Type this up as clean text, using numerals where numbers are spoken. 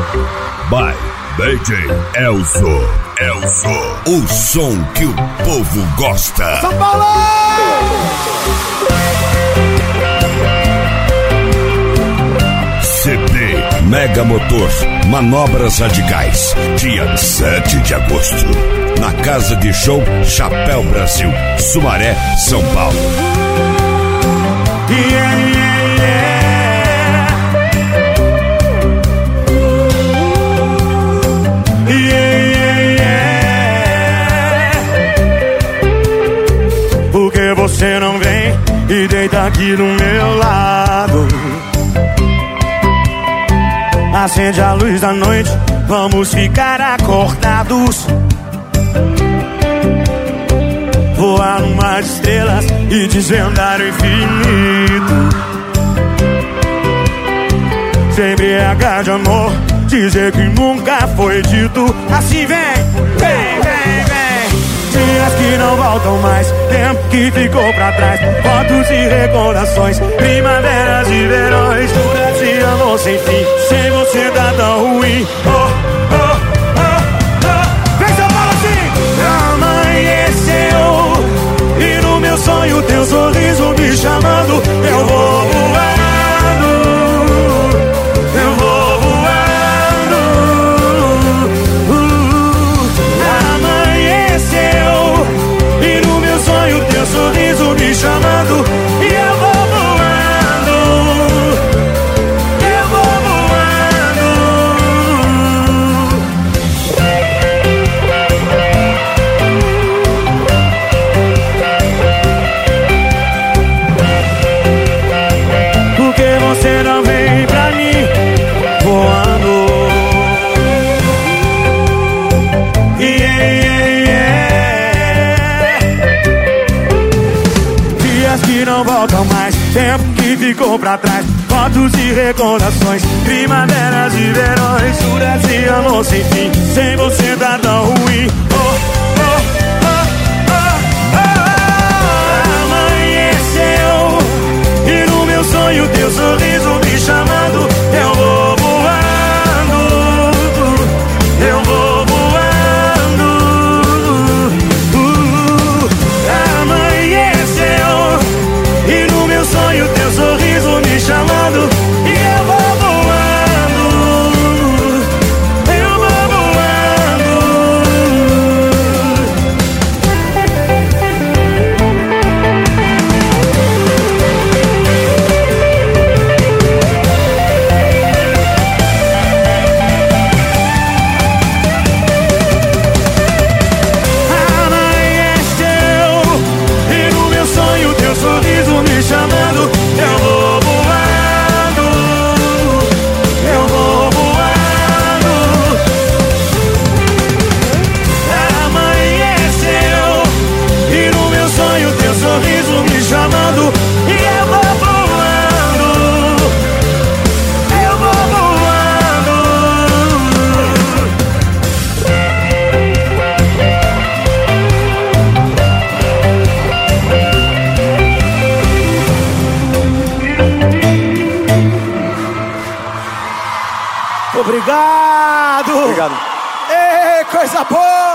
by DJ Elzo. Elzo, o som que o povo gosta. São Paulo! CD Mega Motor Manobras Radicais, dia 7 de agosto, na Casa de Show Chapéu Brasil, Sumaré, São Paulo. Yeah, yeah, yeah. Yeah, yeah, yeah. Por que você não vem e deita aqui do meu lado? Acende a luz da noite, vamos ficar acordados. Voar no mar de estrelas e desvendar o infinito. Se embriagar de amor, dizer que nunca foi dito. Assim vem, vem, vem, vem. Dias que não voltam mais, tempo que ficou pra trás. Fotos e recordações, primaveras e verões. Duras e amor sem fim, sem você tá tão ruim. Oh, oh, oh, oh. Vem São Paulo assim. Amanheceu e no meu sonho teu sorriso me chamando. Eu vou voando, eu vou voando. Amanheceu e no meu sonho teu sorriso me chamando. E eu vou voando, eu vou voando. Por que você não vem pra mim voando? Yeah, yeah, yeah. Dias que não voltam mais, tempo que ficou pra trás. Fotos e recordações, primaveras e verões. Duras e amor sem fim, sem você tá tão ruim. Oh, oh, oh, oh, oh. Amanheceu e no meu sonho teu sorriso me chamando. Eu vou voando, eu vou voando. Amanheceu e no meu sonho teu sorriso me chamando. E eu vou voando, eu vou voando. Amanheceu e no meu sonho teu sorriso me chamando. Eu vou voando, eu vou voando. Amanheceu e no meu sonho teu sorriso me chamando. E eu vou voando, eu vou voando. Obrigado! Obrigado. Ei, coisa boa!